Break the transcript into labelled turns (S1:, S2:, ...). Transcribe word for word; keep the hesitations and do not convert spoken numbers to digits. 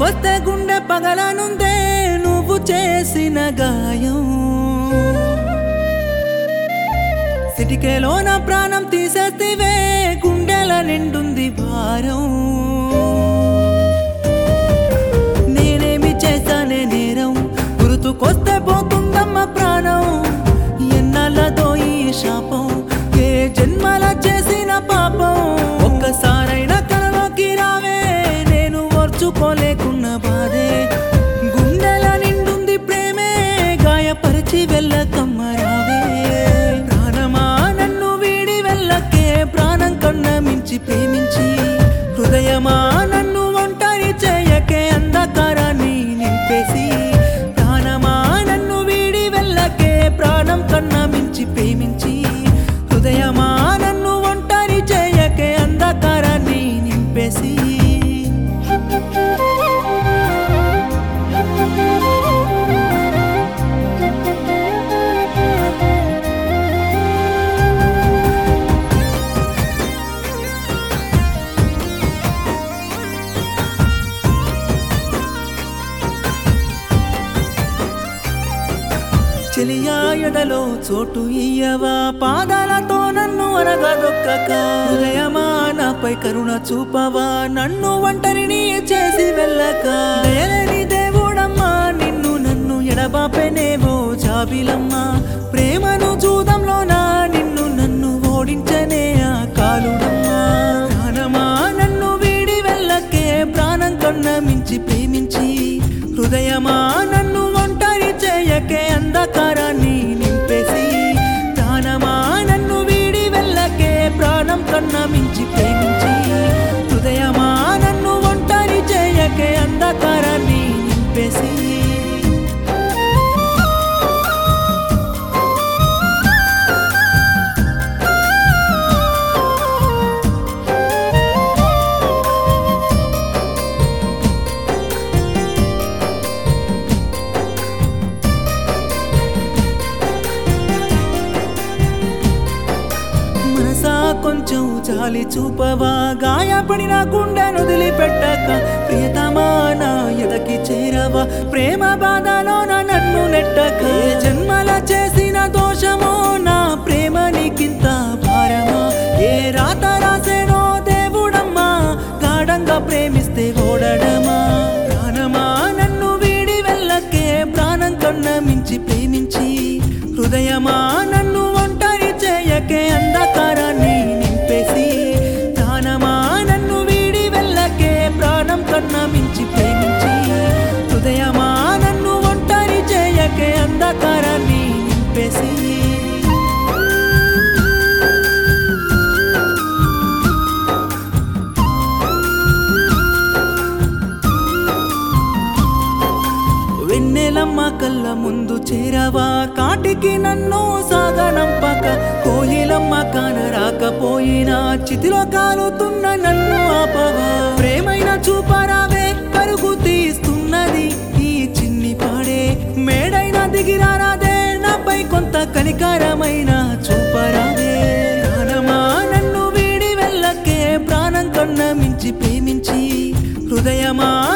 S1: గుర్తుకొస్తే గుండె పగలనుందే నువ్వు చేసిన గాయం. సిటికేలో నా ప్రాణం తీసేస్తివే, గుండెల నిండుంది భారం. నేనేమి చేశానే నేరం, గుర్తుకొస్తే పోతుందమ్మ ప్రాణం. ఎన్నాళ్ళతో ఈ శాపం, ఏ జన్మల చేసిన పాపం. ఒక్కసారైనా కలలోకి రావే, నేను ఓర్చుకోలేకున్న బాధే. గుండెల నిండుంది ప్రేమే, గాయపరిచి వెళ్ళకమ్మ రావే. ప్రాణమా నన్ను వీడి వెళ్ళకే, ప్రాణం కన్నా మించి ప్రేమించి. హృదయమా నన్ను ఒంటరి చేయకే, అంధకారాన్ని నింపేసి. ప్రాణమా నన్ను వీడి వెళ్ళకే, ప్రాణం కన్నా మించి ప్రేమించి. హృదయమా నన్ను ఒంటరి చేయకే, అంధకారాన్ని నింపేసి. చెలియా ఎడలో చోటు ఇయ్యవా, పాదాలతో నన్ను అనగదొక్కక. హృదయమా నాపై కరుణ చూపవా, నన్ను ఒంటరిని చేసి వెళ్ళక. దయలేని దేవుడమ్మా, నిన్ను నన్ను ఎడబాపెనేవో జాబిలమ్మా. ప్రేమను జూదంలోనా నిన్ను నన్ను ఓడించనే ఆ కాలుడమ్మా. ప్రాణమా నన్ను వీడి వెళ్ళకే, ప్రాణం కన్నా మించి ప్రేమించి. హృదయమా నన్ను ఒంటరి చేయకే, అంధకారాన్ని నింపేసి. ప్రాణమా నన్ను వీడి వెళ్ళకే, ప్రాణం కన్నా మించి ప్రేమించి. హృదయమా నన్ను ఒంటరి చేయకే, అంధకారాన్ని నింపేసి. కొంచెం జాలి చూపవా, గాయపడిన గుండెను వదిలిపెట్టక. ప్రియతమా నా ఎదకి చేరవా, ప్రేమ బాధలోన నన్ను నెట్టక. ఏ జన్మల చేసిన దోషమో, నా ప్రేమ నీకింత భారమా. ఏ రాత రాసేనో దేవుడమ్మా, గాఢంగా ప్రేమిస్తే ఓడడమా. ప్రాణమా నన్ను వీడి వెళ్ళకే, ప్రాణం కన్నా మించి ప్రేమించి. హృదయమా నన్ను ఒంటరి చేయకే, అంధకారాన్ని నింపేసి. ప్రాణమా నన్ను వీడి వెళ్ళకే, ప్రాణం కన్నా మించి ప్రేమించి. హృదయమా నన్ను ఒంటరి చేయకే, అంధకారాన్ని నింపేసి. వెన్నెలమ్మ కళ్ళ ముందు చేరవా, కాటికి నన్ను సాగనంపక. కోయిలమ్మ కాన రాకపోయినా, చితిలో కాలుతున్న నన్ను ఆపవా. ప్రేమైన చూపరావే, పరుగు తీస్తున్నది ఈ చిన్ని పాడే. మేడైన దిగిరారాదే, నాపై కొంత కనికరమైన చూపరావే. ప్రాణమా నన్ను వీడి వెళ్ళకే, ప్రాణం కన్నా మించి ప్రేమించి. హృదయమా